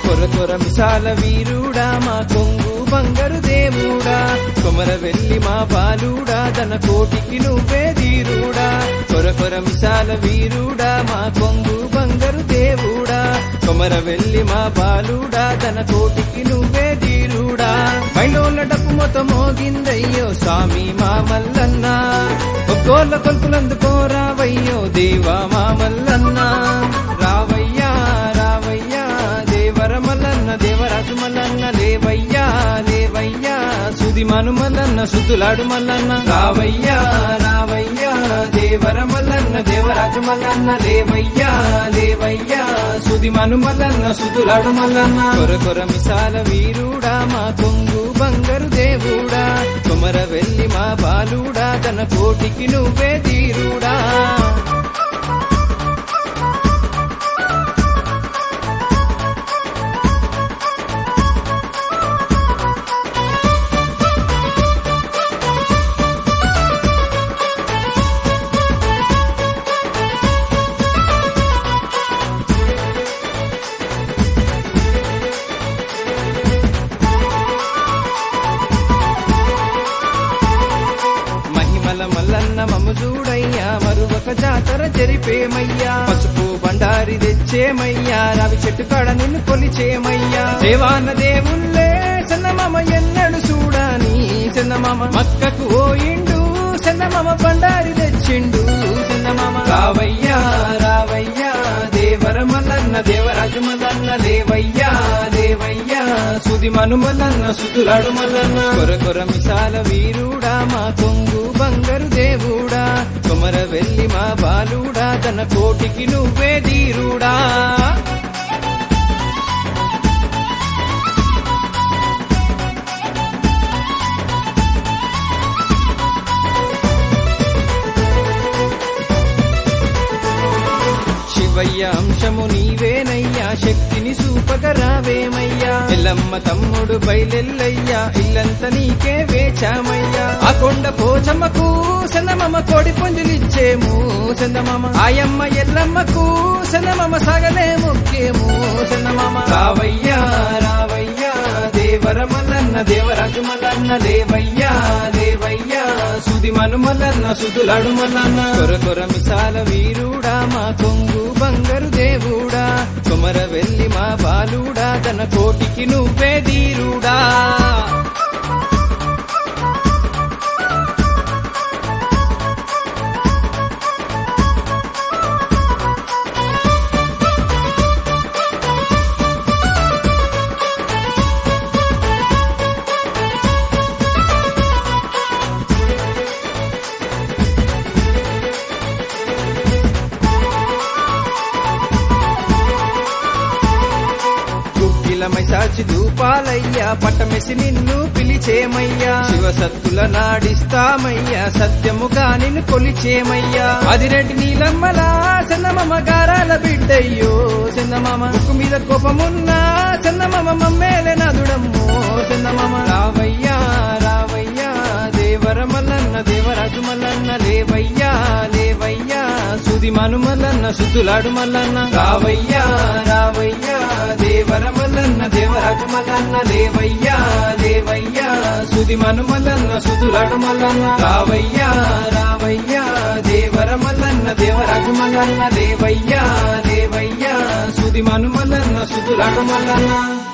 కొర కొర మిసాల వీరుడా మా కొంగు బంగారు దేవుడా కొమర వెల్లి మా బాలుడా తన కోటికి నువ్వే ధీరుడా కొర కొర మిసాల వీరుడా మా కొంగు బంగారు దేవుడా కొమర వెల్లి మా బాలుడా తన కోటికి నువ్వే ధీరుడా మైలోల డప్పు మొత్తం మోగిందయ్యో స్వామి మా మల్లన్న ఒక్కోళ్ళ కొల్పులందుకోరావయ్యో దేవా మా మల్లన్న రావయ్యా రావయ్యా దేవర మల్లన్న దేవరాజు మల్లన్న లేవయ్యా లేవయ్యా సుది మను మల్లన్న సుతులాడు మల్లన్న రావయ్యా రావయ్యా దేవర మల్లన్న దేవరాజు మల్లన్న లేవయ్యా లేవయ్యా సుది మను మల్లన్న సుతులాడు మల్లన్న కొర కొర మిసాల వీరుడా మా కొంగు బంగారు దేవుడా కొమర వెల్లి మా బాలుడా తన కోటికి నువ్వే ధీరుడా మల్లన్న మమ్ము చూడయ్యా మరువక జాతర జరిపేమయ్యా పసుపు బండారి తెచ్చేమయ్యా రవి చెట్టు కాడ నిన్ను కొలిచేమయ్యా దేవాన దేవుళ్ళే చందమామ ఎన్నడు చూడాని చందమామ మక్కకు ఓయిండు చందమామ బండారి తెచ్చిండు చందమామ రావయ్యా రావయ్యా దేవర మల్లన్న దేవరాజు మల్లన్న లేవయ్యా లేవయ్యా సుది మను మల్లన్న సుతులాడు మల్లన్న కొర కొర మిసాల వీరుడా మా కొంగు బంగారు దేవుడా కొమర వెల్లి మా బాలుడా తన కోటికి నువ్వే ధీరుడా శివయ్య అంశము నీవేనయ్యా శక్తిని సూపగరావేమయ్యా ఎల్లమ్మ తమ్ముడు బయలెల్లయ్యా ఇల్లంత నీకే వేచామయ్యా ఆ కొండ పోచమ్మకు చందమామ కోడి పుంజులిచ్చేము చందమామ ఆయమ్మ ఎల్లమ్మకు చందమామ సగలే ముఖ్యము చందమామ రావయ్యా రావయ్యా దేవర మల్లన్న దేవరాజు మల్లన్న లేవయ్యా లేవయ్యా సుది మను మల్లన్న సుతులాడు మల్లన్న కొర కొర మిసాల వీరుడా మా కొంగు బంగారు దేవుడా కొమర వెల్లి మా బాలుడా తన కోటికి నువ్వే ధీరుడా సాచి దూపాలయ్యా పట్టమెసి నిన్ను పిలిచేమయ్యా శివసత్తుల నాడిస్తామయ్యా సత్యముగా నిన్ను కొలిచేమయ్యా అదిరెడ్డి నీలమ్మలా చందమామ గారాల బిడ్డయ్యో చందమామ ముక్కు మీద కోపమున్నా చందమామ మమ్మేలే నదుడమ్మో చందమామ రావయ్యా రావయ్యా దేవర మల్లన్న దేవరాజు మల్లన్న లేవయ్యా లేవయ్యా సుది మను మల్లన్న సుతులాడు మల్లన్న రావయ్యా రావయ్యా దేవర మల్లన్న దేవరాజు మల్లన్న లేవయ్యా లేవయ్యా సుది మను మల్లన్న సుతులాడు మల్లన్న రావయ్యా రావయ్యా దేవర మల్లన్న దేవరాజు మల్లన్న లేవయ్యా లేవయ్యా సుది మను మల్లన్న సుతులాడు మల్లన్న